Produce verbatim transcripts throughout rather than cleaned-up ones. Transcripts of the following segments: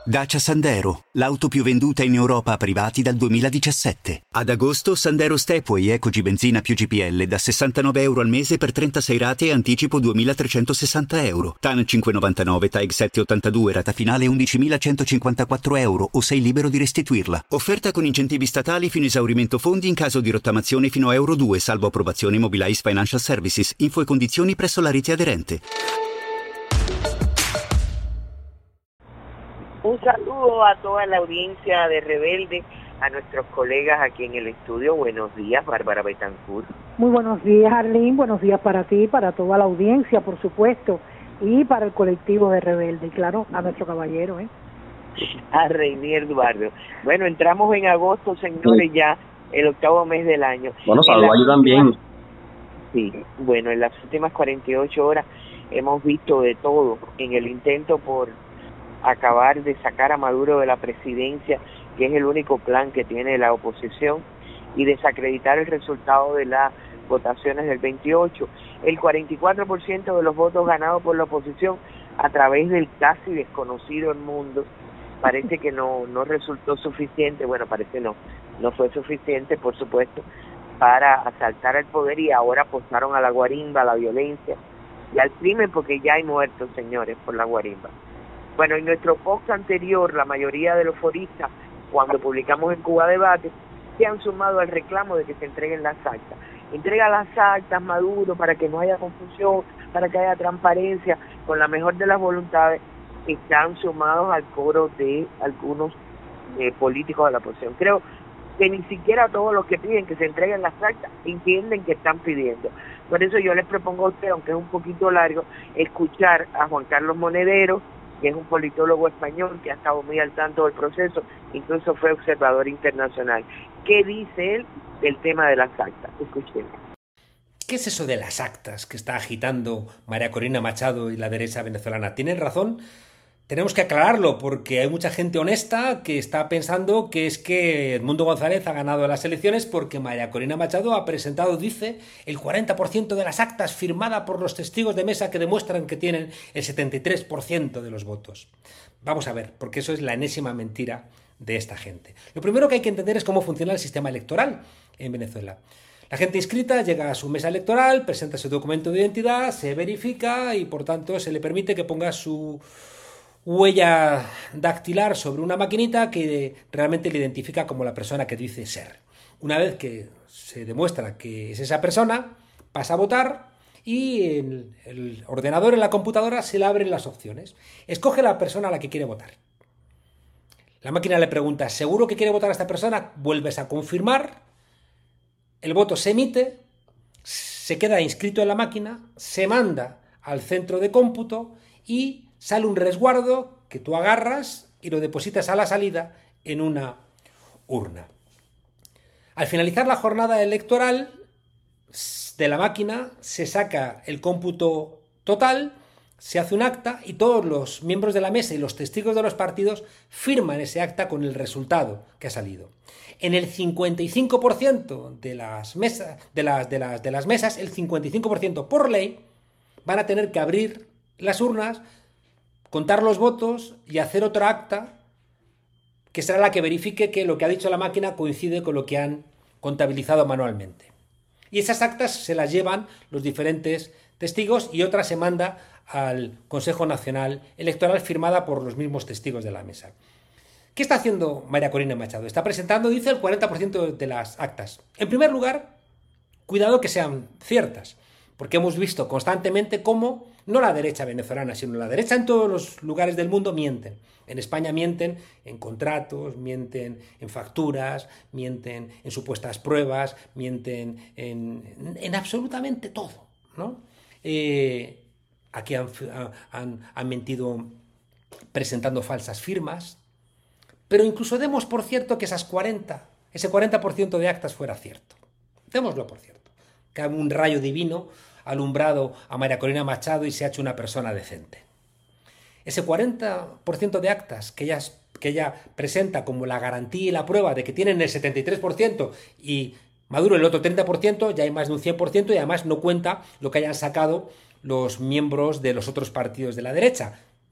Dacia Sandero, l'auto più venduta in Europa a privati dal duemiladiciassette. Ad agosto Sandero Stepway Ecog benzina più G P L da sessantanove euro al mese per trentasei rate e anticipo duemilatrecentosessanta euro. T A N cinque virgola novantanove, T A E G sette virgola ottantadue, rata finale undicimilacentocinquantaquattro euro o sei libero di restituirla. Offerta con incentivi statali fino a esaurimento fondi in caso di rottamazione fino a euro due, salvo approvazione Mobilize Financial Services. Info e condizioni presso la rete aderente. Un saludo a toda la audiencia de Rebelde, a nuestros colegas aquí en el estudio. Buenos días, Bárbara Betancourt. Muy buenos días, Arlene. Buenos días para ti, para toda la audiencia, por supuesto, y para el colectivo de Rebelde, y claro, a nuestro caballero, ¿eh? A Reinier Eduardo. Bueno, entramos en agosto, señores, sí. Ya el octavo mes del año. Bueno, saludos a también. Sí, bueno, en las últimas cuarenta y ocho horas hemos visto de todo en el intento por acabar de sacar a Maduro de la presidencia, que es el único plan que tiene la oposición, y desacreditar el resultado de las votaciones del veintiocho. El cuarenta y cuatro por ciento de los votos ganados por la oposición a través del casi desconocido mundo parece que no, no resultó suficiente, bueno, parece no, no fue suficiente, por supuesto, para asaltar al poder, y ahora apostaron a la guarimba, a la violencia y al crimen, porque ya hay muertos, señores, por la guarimba. Bueno, en nuestro post anterior, la mayoría de los foristas, cuando publicamos en Cuba Debate, se han sumado al reclamo de que se entreguen las actas. Entrega las actas, Maduro, para que no haya confusión, para que haya transparencia, con la mejor de las voluntades, están sumados al coro de algunos eh, políticos de la oposición. Creo que ni siquiera todos los que piden que se entreguen las actas entienden que están pidiendo. Por eso yo les propongo a usted, aunque es un poquito largo, escuchar a Juan Carlos Monedero, que es un politólogo español que ha estado muy al tanto del proceso, incluso fue observador internacional. ¿Qué dice él del tema de las actas? Escuchemos. ¿Qué es eso de las actas que está agitando María Corina Machado y la derecha venezolana? ¿Tienen razón? Tenemos que aclararlo, porque hay mucha gente honesta que está pensando que es que Edmundo González ha ganado las elecciones porque María Corina Machado ha presentado, dice, el cuarenta por ciento de las actas firmadas por los testigos de mesa que demuestran que tienen el setenta y tres por ciento de los votos. Vamos a ver, porque eso es la enésima mentira de esta gente. Lo primero que hay que entender es cómo funciona el sistema electoral en Venezuela. La gente inscrita llega a su mesa electoral, presenta su documento de identidad, se verifica y, por tanto, se le permite que ponga su huella dactilar sobre una maquinita que realmente le identifica como la persona que dice ser. Una vez que se demuestra que es esa persona, pasa a votar y en el ordenador, en la computadora, se le abren las opciones. Escoge la persona a la que quiere votar. La máquina le pregunta, ¿seguro que quiere votar a esta persona? Vuelves a confirmar, el voto se emite, se queda inscrito en la máquina, se manda al centro de cómputo y sale un resguardo que tú agarras y lo depositas a la salida en una urna. Al finalizar la jornada electoral de la máquina, se saca el cómputo total, se hace un acta y todos los miembros de la mesa y los testigos de los partidos firman ese acta con el resultado que ha salido. En el cincuenta y cinco por ciento de las mesas, de las, de las, de las mesas, el cincuenta y cinco por ciento por ley, van a tener que abrir las urnas, contar los votos y hacer otra acta que será la que verifique que lo que ha dicho la máquina coincide con lo que han contabilizado manualmente. Y esas actas se las llevan los diferentes testigos y otra se manda al Consejo Nacional Electoral firmada por los mismos testigos de la mesa. ¿Qué está haciendo María Corina Machado? Está presentando, dice, el cuarenta por ciento de las actas. En primer lugar, cuidado que sean ciertas, porque hemos visto constantemente cómo no la derecha venezolana, sino la derecha en todos los lugares del mundo mienten. En España mienten en contratos, mienten en facturas, mienten en supuestas pruebas, mienten en, en absolutamente todo, ¿no? Eh, aquí han, han, han mentido presentando falsas firmas, pero incluso demos por cierto que esas cuarenta, ese cuarenta por ciento de actas fuera cierto. Démoslo por cierto. Que un rayo divino ha alumbrado a María Corina Machado y se ha hecho una persona decente. Ese cuarenta por ciento de actas que ella, que ella presenta como la garantía y la prueba de que tienen el setenta y tres por ciento y Maduro el otro treinta por ciento, ya hay más de un cien por ciento y además no cuenta lo que hayan sacado los miembros de los otros partidos de la derecha.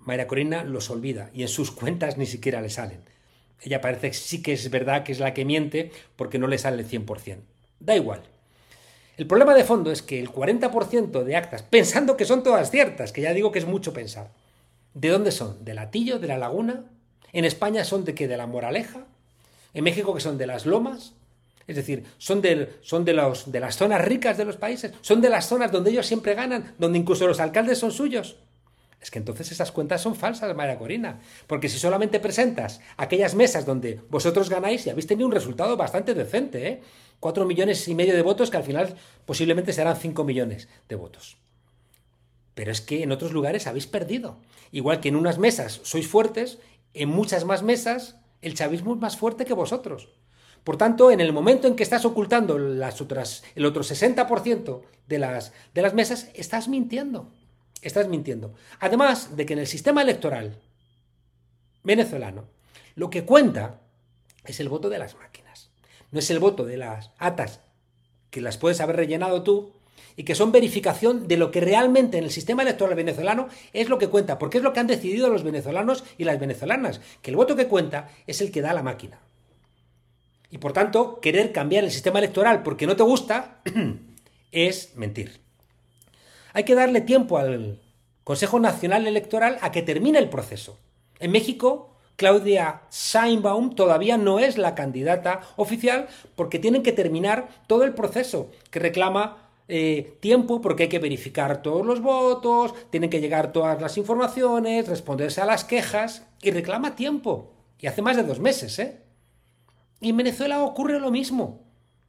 María Corina los olvida y en sus cuentas ni siquiera le salen. Ella parece que sí que es verdad que es la que miente porque no le sale el cien por ciento. Da igual. El problema de fondo es que el cuarenta por ciento de actas, pensando que son todas ciertas, que ya digo que es mucho pensar, ¿de dónde son? ¿Del Hatillo? ¿De La Laguna? ¿En España son de qué? ¿De La Moraleja? ¿En México que son de Las Lomas? Es decir, ¿son, de, son de, los, de las zonas ricas de los países? ¿Son de las zonas donde ellos siempre ganan? ¿Donde incluso los alcaldes son suyos? Es que entonces esas cuentas son falsas, María Corina. Porque si solamente presentas aquellas mesas donde vosotros ganáis y habéis tenido un resultado bastante decente, ¿eh? Cuatro millones y medio de votos que al final posiblemente serán cinco millones de votos. Pero es que en otros lugares habéis perdido. Igual que en unas mesas sois fuertes, en muchas más mesas el chavismo es más fuerte que vosotros. Por tanto, en el momento en que estás ocultando las otras, el otro sesenta por ciento de las, de las mesas, estás mintiendo. Estás mintiendo. Además de que en el sistema electoral venezolano, lo que cuenta es el voto de las máquinas. No es el voto de las actas que las puedes haber rellenado tú y que son verificación de lo que realmente en el sistema electoral venezolano es lo que cuenta, porque es lo que han decidido los venezolanos y las venezolanas, que el voto que cuenta es el que da la máquina. Y por tanto, querer cambiar el sistema electoral porque no te gusta es mentir. Hay que darle tiempo al Consejo Nacional Electoral a que termine el proceso. En México, Claudia Sheinbaum todavía no es la candidata oficial porque tienen que terminar todo el proceso que reclama eh, tiempo porque hay que verificar todos los votos, tienen que llegar todas las informaciones, responderse a las quejas y reclama tiempo. Y hace más de dos meses, ¿eh? Y en Venezuela ocurre lo mismo.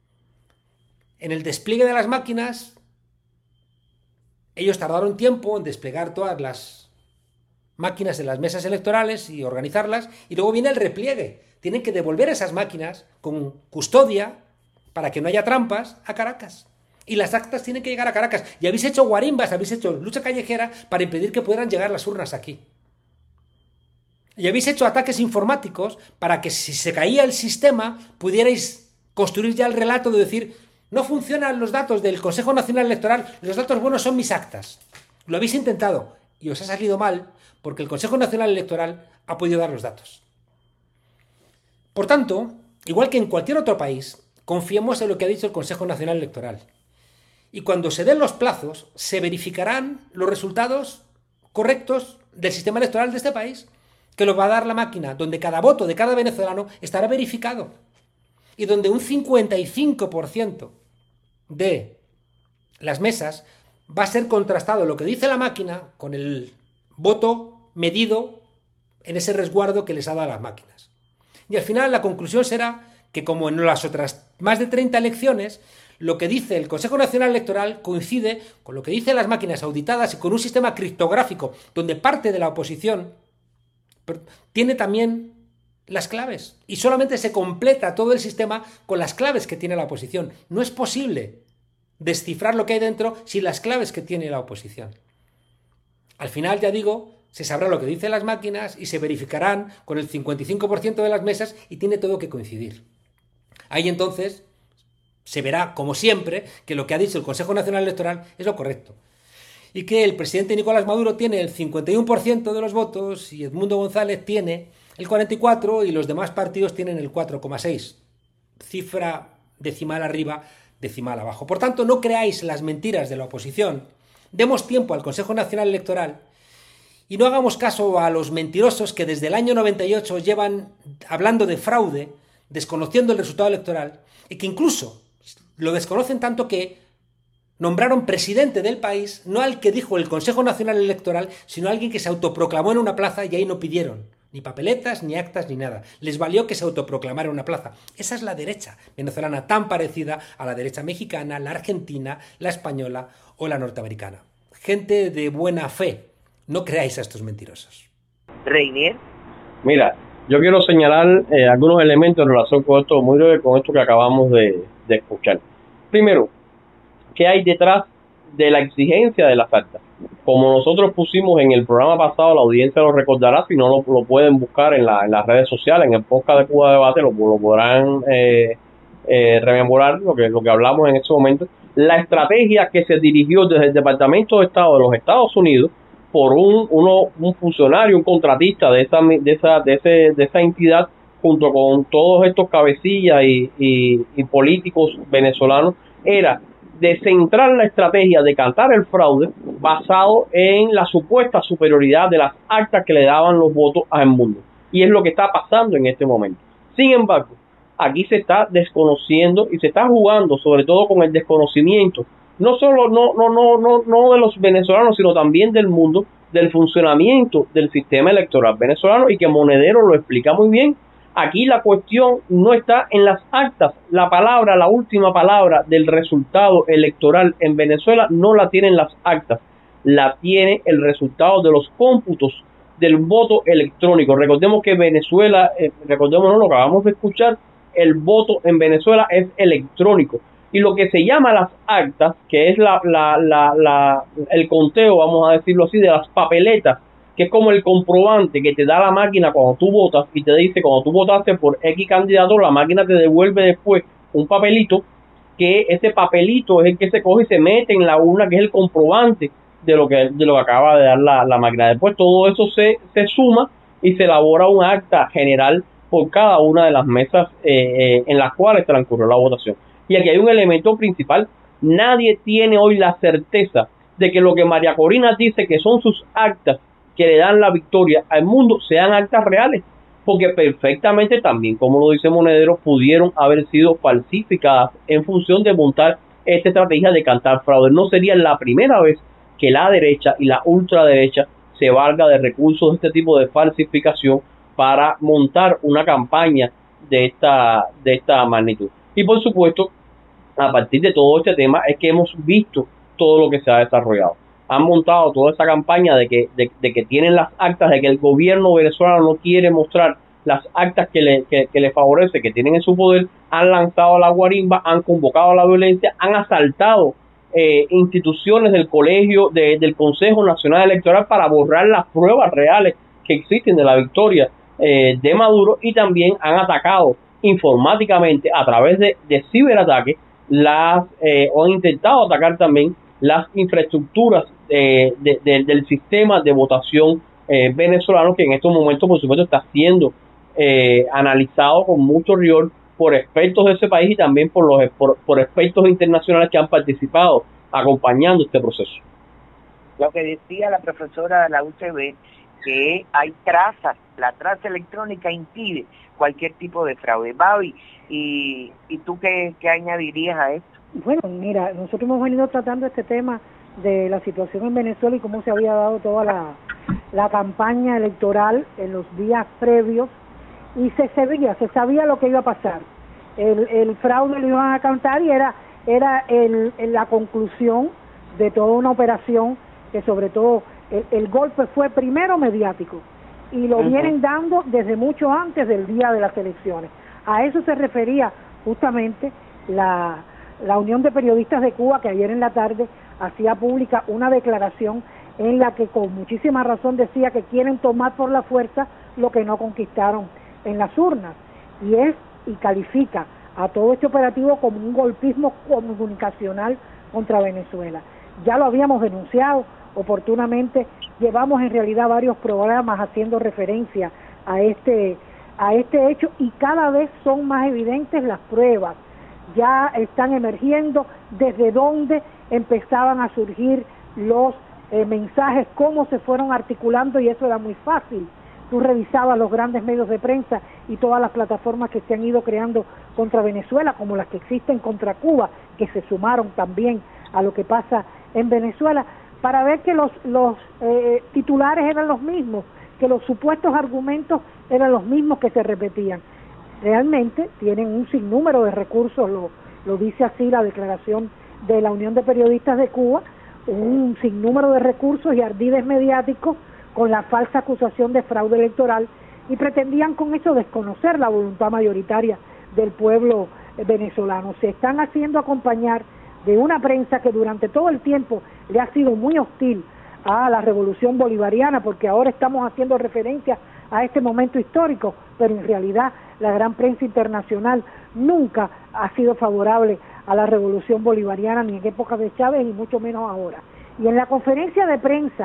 En el despliegue de las máquinas, ellos tardaron tiempo en desplegar todas las máquinas en las mesas electorales y organizarlas, y luego viene el repliegue. Tienen que devolver esas máquinas con custodia para que no haya trampas a Caracas. Y las actas tienen que llegar a Caracas. Y habéis hecho guarimbas, habéis hecho lucha callejera para impedir que puedan llegar las urnas aquí. Y habéis hecho ataques informáticos para que si se caía el sistema pudierais construir ya el relato de decir: no funcionan los datos del Consejo Nacional Electoral, los datos buenos son mis actas. Lo habéis intentado y os ha salido mal porque el Consejo Nacional Electoral ha podido dar los datos. Por tanto, igual que en cualquier otro país, confiemos en lo que ha dicho el Consejo Nacional Electoral. Y cuando se den los plazos, se verificarán los resultados correctos del sistema electoral de este país, que los va a dar la máquina, donde cada voto de cada venezolano estará verificado y donde un cincuenta y cinco por ciento de las mesas va a ser contrastado lo que dice la máquina con el voto medido en ese resguardo que les ha dado a las máquinas. Y al final la conclusión será que, como en las otras más de treinta elecciones, lo que dice el Consejo Nacional Electoral coincide con lo que dicen las máquinas auditadas y con un sistema criptográfico donde parte de la oposición tiene también las claves y solamente se completa todo el sistema con las claves que tiene la oposición. No es posible descifrar lo que hay dentro sin las claves que tiene la oposición. Al final, ya digo, se sabrá lo que dicen las máquinas y se verificarán con el cincuenta y cinco por ciento de las mesas y tiene todo que coincidir. Ahí entonces se verá, como siempre, que lo que ha dicho el Consejo Nacional Electoral es lo correcto. Y que el presidente Nicolás Maduro tiene el cincuenta y uno por ciento de los votos y Edmundo González tiene el cuarenta y cuatro por ciento y los demás partidos tienen el cuatro coma seis por ciento. Cifra decimal arriba, decimal abajo. Por tanto, no creáis las mentiras de la oposición. Demos tiempo al Consejo Nacional Electoral y no hagamos caso a los mentirosos que desde el año noventa y ocho llevan hablando de fraude, desconociendo el resultado electoral y que incluso lo desconocen tanto que nombraron presidente del país no al que dijo el Consejo Nacional Electoral, sino a alguien que se autoproclamó en una plaza y ahí no pidieron ni papeletas, ni actas, ni nada. Les valió que se autoproclamara en una plaza. Esa es la derecha venezolana, tan parecida a la derecha mexicana, la argentina, la española o la norteamericana. Gente de buena fe, no creáis a estos mentirosos. Reinier. Mira, yo quiero señalar eh, algunos elementos en relación con esto, muy breve, con esto que acabamos de, de escuchar. Primero, ¿qué hay detrás de la exigencia de las actas? Como nosotros pusimos en el programa pasado, la audiencia lo recordará, si no lo, lo pueden buscar en, la, en las redes sociales, en el podcast de Cuba Debate, lo, lo podrán eh, eh, rememorar, lo que, lo que hablamos en ese momento. La estrategia que se dirigió desde el Departamento de Estado de los Estados Unidos por un uno un funcionario, un contratista de esa de esa de ese de esa entidad, junto con todos estos cabecillas y, y, y políticos venezolanos, era de centrar la estrategia de cantar el fraude basado en la supuesta superioridad de las actas que le daban los votos al mundo. Y es lo que está pasando en este momento. Sin embargo, aquí se está desconociendo y se está jugando sobre todo con el desconocimiento, no solo no no no no no de los venezolanos, sino también del mundo, del funcionamiento del sistema electoral venezolano, y que Monedero lo explica muy bien. Aquí la cuestión no está en las actas. La palabra, la última palabra del resultado electoral en Venezuela no la tienen las actas, la tiene el resultado de los cómputos del voto electrónico. Recordemos que Venezuela, eh, recordemos lo que acabamos de escuchar, el voto en Venezuela es electrónico. Y lo que se llama las actas, que es la, la, la, la, el conteo, vamos a decirlo así, de las papeletas, que es como el comprobante que te da la máquina cuando tú votas y te dice, cuando tú votaste por X candidato, la máquina te devuelve después un papelito, que ese papelito es el que se coge y se mete en la urna, que es el comprobante de lo que de lo que acaba de dar la, la máquina. Después todo eso se, se suma y se elabora un acta general por cada una de las mesas eh, eh, en las cuales transcurrió la votación. Y aquí hay un elemento principal: nadie tiene hoy la certeza de que lo que María Corina dice que son sus actas que le dan la victoria al mundo sean actas reales, porque perfectamente también, como lo dice Monedero, pudieron haber sido falsificadas en función de montar esta estrategia de cantar fraude. No sería la primera vez que la derecha y la ultraderecha se valga de recursos de este tipo de falsificación para montar una campaña de esta, de esta magnitud. Y por supuesto, a partir de todo este tema es que hemos visto todo lo que se ha desarrollado. Han montado toda esa campaña de que, de, de que tienen las actas, de que el gobierno venezolano no quiere mostrar las actas que le, que, que le favorece, que tienen en su poder. Han lanzado a la guarimba, han convocado a la violencia, han asaltado eh, instituciones del colegio, de, del Consejo Nacional Electoral, para borrar las pruebas reales que existen de la victoria eh, de Maduro, y también han atacado informáticamente a través de, de ciberataques las eh, o han intentado atacar también las infraestructuras eh, de, de, del sistema de votación eh, venezolano, que en estos momentos por supuesto está siendo eh, analizado con mucho rigor por expertos de ese país y también por los por, por expertos internacionales que han participado acompañando este proceso. Lo que decía la profesora de la U C B, que hay trazas, la traza electrónica impide cualquier tipo de fraude. Babi, ¿y, y tú qué, qué añadirías a esto? Bueno, mira, nosotros hemos venido tratando este tema de la situación en Venezuela y cómo se había dado toda la, la campaña electoral en los días previos, y se sabía, se sabía lo que iba a pasar. El, el fraude lo iban a cantar y era, era el, el, la conclusión de toda una operación que sobre todo el, el golpe fue primero mediático y lo uh-huh. vienen dando desde mucho antes del día de las elecciones. A eso se refería justamente la... la Unión de Periodistas de Cuba, que ayer en la tarde hacía pública una declaración en la que con muchísima razón decía que quieren tomar por la fuerza lo que no conquistaron en las urnas, y es y califica a todo este operativo como un golpismo comunicacional contra Venezuela. Ya lo habíamos denunciado oportunamente, llevamos en realidad varios programas haciendo referencia a este, a este hecho, y cada vez son más evidentes las pruebas. Ya están emergiendo desde dónde empezaban a surgir los eh, mensajes, cómo se fueron articulando, y eso era muy fácil. Tú revisabas los grandes medios de prensa y todas las plataformas que se han ido creando contra Venezuela, como las que existen contra Cuba, que se sumaron también a lo que pasa en Venezuela, para ver que los, los eh, titulares eran los mismos, que los supuestos argumentos eran los mismos que se repetían. Realmente tienen un sinnúmero de recursos, lo, lo dice así la declaración de la Unión de Periodistas de Cuba, un sinnúmero de recursos y ardides mediáticos con la falsa acusación de fraude electoral, y pretendían con eso desconocer la voluntad mayoritaria del pueblo venezolano. Se están haciendo acompañar de una prensa que durante todo el tiempo le ha sido muy hostil a la revolución bolivariana, porque ahora estamos haciendo referencia a este momento histórico, pero en realidad la gran prensa internacional nunca ha sido favorable a la revolución bolivariana, ni en épocas de Chávez, y mucho menos ahora. Y en la conferencia de prensa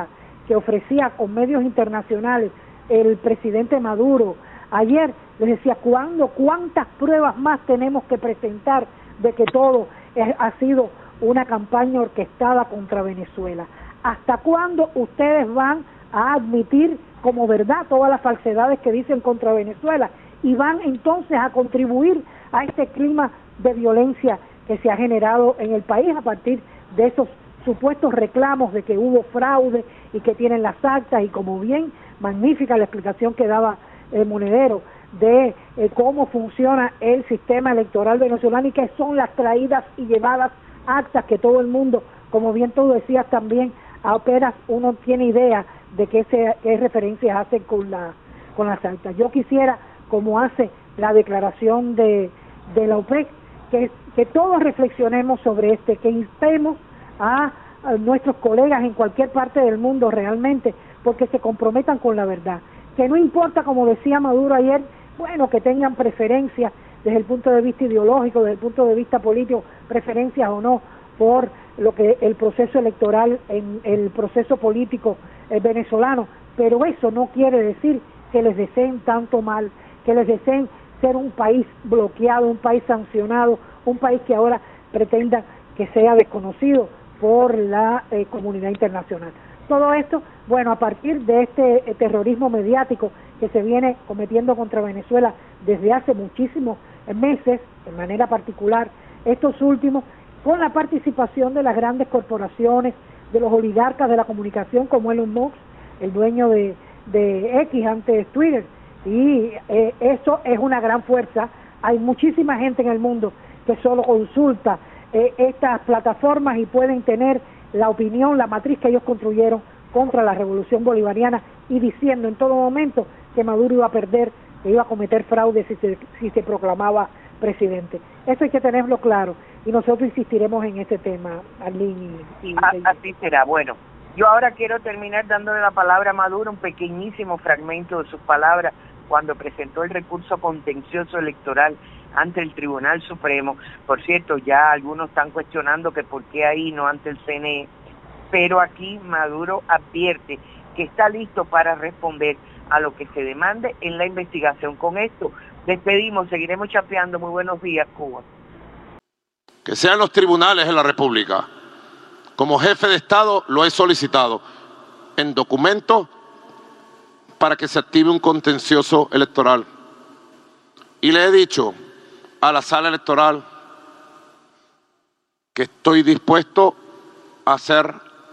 que ofrecía con medios internacionales el presidente Maduro ayer, les decía, ¿cuándo, cuántas pruebas más tenemos que presentar de que todo es, ha sido una campaña orquestada contra Venezuela? ¿Hasta cuándo ustedes van a admitir como verdad todas las falsedades que dicen contra Venezuela? Y van entonces a contribuir a este clima de violencia que se ha generado en el país a partir de esos supuestos reclamos de que hubo fraude y que tienen las actas, y como bien magnífica la explicación que daba el Monedero de eh, cómo funciona el sistema electoral venezolano y qué son las traídas y llevadas actas que todo el mundo, como bien tú decías también, apenas uno tiene idea de qué, se, qué referencias hacen con, la, con las actas. Yo quisiera, como hace la declaración de, de la OPEC, que, que todos reflexionemos sobre este, que instemos a, a nuestros colegas en cualquier parte del mundo realmente, porque se comprometan con la verdad, que no importa, como decía Maduro ayer, bueno, que tengan preferencias desde el punto de vista ideológico, desde el punto de vista político, preferencias o no por lo que el proceso electoral, en el proceso político eh, venezolano, pero eso no quiere decir que les deseen tanto mal, que les deseen ser un país bloqueado, un país sancionado, un país que ahora pretenda que sea desconocido por la eh, comunidad internacional. Todo esto, bueno, a partir de este eh, terrorismo mediático que se viene cometiendo contra Venezuela desde hace muchísimos meses, de manera particular estos últimos, con la participación de las grandes corporaciones, de los oligarcas de la comunicación como Elon Musk, el dueño de, de X, antes Twitter, y eh, eso es una gran fuerza. Hay muchísima gente en el mundo que solo consulta eh, estas plataformas y pueden tener la opinión, la matriz que ellos construyeron contra la revolución bolivariana, y diciendo en todo momento que Maduro iba a perder, que iba a cometer fraude si se, si se proclamaba presidente. Eso hay que tenerlo claro, y nosotros insistiremos en ese tema, Arlene. Y, y, Así será. Bueno, yo ahora quiero terminar dándole la palabra a Maduro, un pequeñísimo fragmento de sus palabras cuando presentó el recurso contencioso electoral ante el Tribunal Supremo. Por cierto, ya algunos están cuestionando que por qué ahí, no ante el C N E, pero aquí Maduro advierte que está listo para responder a lo que se demande en la investigación. Con esto despedimos, seguiremos chapeando. Muy buenos días, Cuba. Que sean los tribunales de la República. Como jefe de Estado lo he solicitado en documentos para que se active un contencioso electoral. Y le he dicho a la sala electoral que estoy dispuesto a ser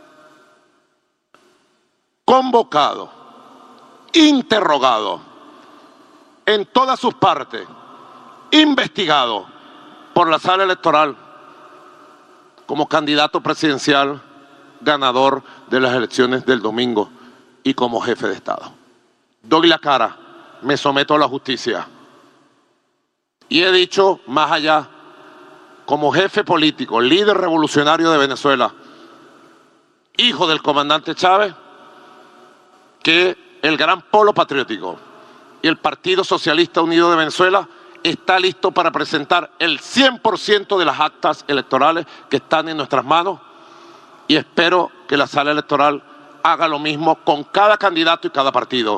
convocado, interrogado en todas sus partes, investigado por la sala electoral como candidato presidencial ganador de las elecciones del domingo y como jefe de Estado. Doy la cara, me someto a la justicia. Y he dicho más allá, como jefe político, líder revolucionario de Venezuela, hijo del comandante Chávez, que el Gran Polo Patriótico y el Partido Socialista Unido de Venezuela está listo para presentar el cien por ciento de las actas electorales que están en nuestras manos, y espero que la sala electoral haga lo mismo con cada candidato y cada partido.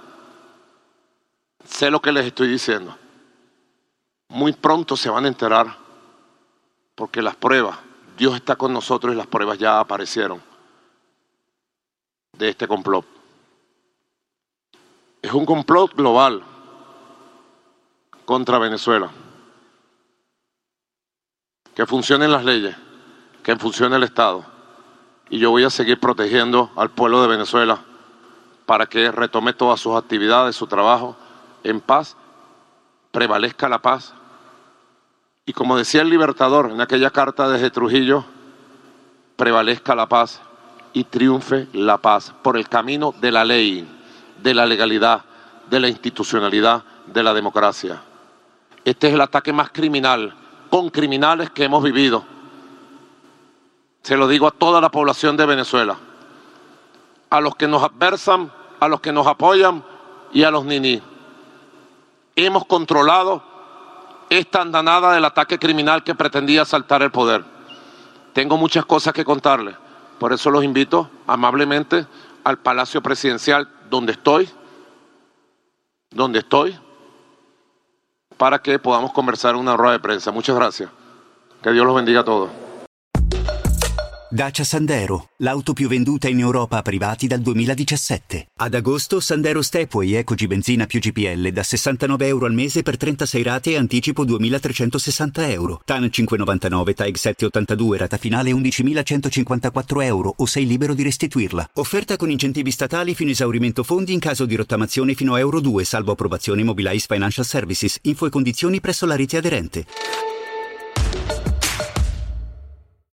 Sé lo que les estoy diciendo. Muy pronto se van a enterar, porque las pruebas, Dios está con nosotros y las pruebas ya aparecieron de este complot. Es un complot global contra Venezuela. Que funcionen las leyes, que funcione el Estado. Y yo voy a seguir protegiendo al pueblo de Venezuela para que retome todas sus actividades, su trabajo en paz, prevalezca la paz. Y como decía el Libertador en aquella carta desde Trujillo, prevalezca la paz y triunfe la paz por el camino de la ley, de la legalidad, de la institucionalidad, de la democracia. Este es el ataque más criminal, con criminales que hemos vivido. Se lo digo a toda la población de Venezuela, a los que nos adversan, a los que nos apoyan y a los niní. Hemos controlado esta andanada del ataque criminal que pretendía asaltar el poder. Tengo muchas cosas que contarles, por eso los invito amablemente al Palacio Presidencial, donde estoy, donde estoy, para que podamos conversar en una rueda de prensa. Muchas gracias. Que Dios los bendiga a todos. Dacia Sandero, l'auto più venduta in Europa a privati dal duemiladiciassette. Ad agosto Sandero Stepway Ecog benzina più G P L da sessantanove euro al mese per trentasei rate e anticipo duemilatrecentosessanta euro. T A N cinquecentonovantanove, T A E G settecentottantadue, rata finale undicimilacentocinquantaquattro euro o sei libero di restituirla. Offerta con incentivi statali fino a esaurimento fondi in caso di rottamazione fino a Euro due, salvo approvazione Mobilize Financial Services. Info e condizioni presso la rete aderente.